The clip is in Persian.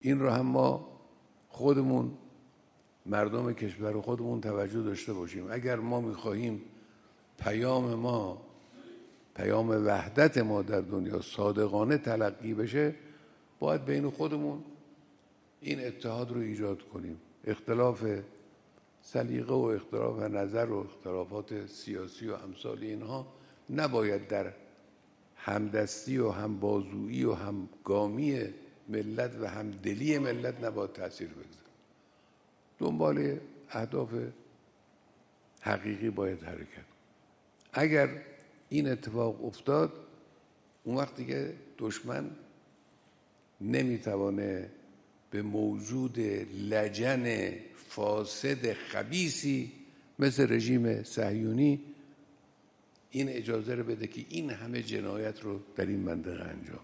این رو هم ما خودمون مردم کشور خودمون توجه داشته باشیم. اگر ما میخواهیم پیام وحدت ما در دنیا صادقانه تلقی بشه، باید بین خودمون این اتحاد رو ایجاد کنیم. اختلاف سلیقه و اختلاف نظر و اختلافات سیاسی و امثال اینها نباید در همدستی و همبازویی و همگامی ملت و همدلی ملت نباید تأثیر بگذاره. دنبال اهداف حقیقی باید حرکت. اگر این اتفاق افتاد، اون وقت دیگه دشمن نمیتوانه به موجود لجن فاسد خبیثی مثل رژیم صهیونی این اجازه رو بده که این همه جنایت رو در این منطقه انجام